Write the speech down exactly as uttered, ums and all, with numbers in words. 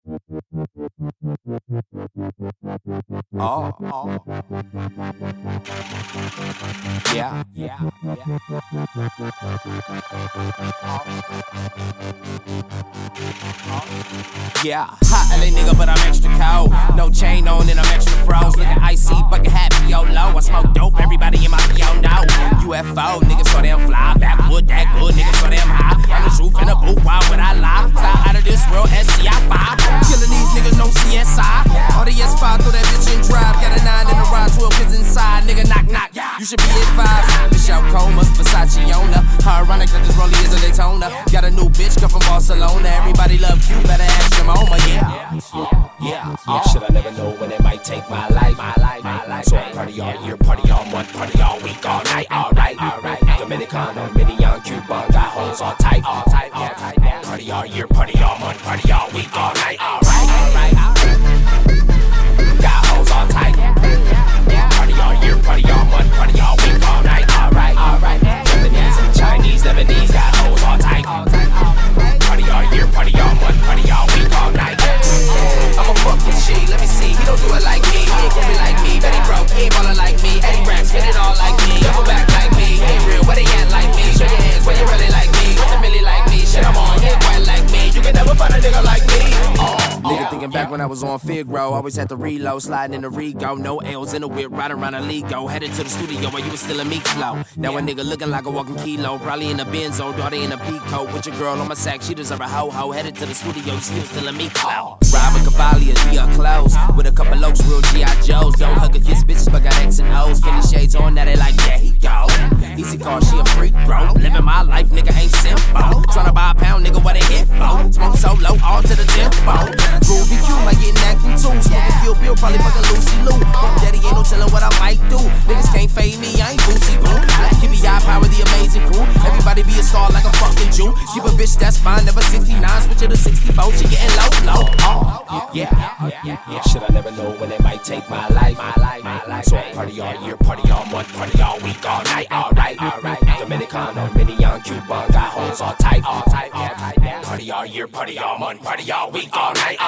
Oh, oh. Yeah, yeah, yeah. Yeah, hot L A nigga, but I'm extra cold. No chain on and I'm extra froze. Look at icy, bucket hat, P O low. I smoke dope, everybody in my P O know. U F O, niggas so damn fly. Backwood, that good, niggas so damn high. On the truth in the booth, why would I lie? Style out of this world, S C I five. Killing these niggas, no C S I. All the S five, throw that bitch in drive. Got a nine in the ride, twelve kids inside. Nigga, knock, knock. You should be advised. Bitch out comas, Versace owner. How ironic that this rollie is a Daytona. Got a new bitch, come from Barcelona. Everybody love you, better ask your mama, yeah. Yeah, yeah. Should I never know when it might take my life? My life, my life. So I party all year, party all month, party all week, all night. Alright, alright. Dominican, Dominican, Cuban, got hoes all tight, all tight, all tight. Party all year, party all month, party all week, all night. Alright, alright. Got hoes all tight. Party all year, party all month, party all week, all night. Alright, alright. Japanese and Chinese, Lebanese, got hoes all tight. Party all year, party all month, party all week, all night. I'm a fucking G, let me see. He don't do it like me. He ain't gonna be like me. Bet he broke, he ain't ballin' like me. Eddie Racks, spin it all like me. Double back like me. He ain't real, where they at like me? Show your hands where you really like me. With the milli like me. Shit, I'm on, he ain't quite like me. You can never find a nigga like me. Oh. Nigga thinking back when I was on Figaro, always had to reload, sliding in the Rego, no L's in the whip, riding around a Lego, headed to the studio while you was still a meat flow. Now a nigga looking like a walking kilo, probably in a Benzo, daughter in a peacoat, with your girl on my sack, she deserve a ho-ho, headed to the studio, you still still a meat flow. Robert Cavalli, G R clothes, with a couple lokes, real G I Joes, don't hug or kiss bitches, but got X and O's, Philly shades on, now they like, yeah, he go. Easy call, she a freak, bro, living my life, nigga ain't simple, tryna buy a pound, nigga, what they hit for, smoke so low, all to the tempo. Groovy Q, like getting acting too. Smoking Kill Bill, probably fucking Lucy Lou. Daddy ain't no tellin' what I might do. Niggas can't fade me, I ain't Boosie Boo. Black hippie, I power the amazing crew. Everybody be a star like a fucking Jew. Keep a bitch that's fine, never sixty-nine. Switch it to sixty-four, she getting low, low. Oh, yeah, yeah, yeah. Should I never know when it might take my life? My life, my life. So I party all year, party all month, party all week, all night. Alright, alright. Dominican, Dominican, Cuban, got hoes all tight, all tight, all tight. Party all year, party all month, party all week, all night.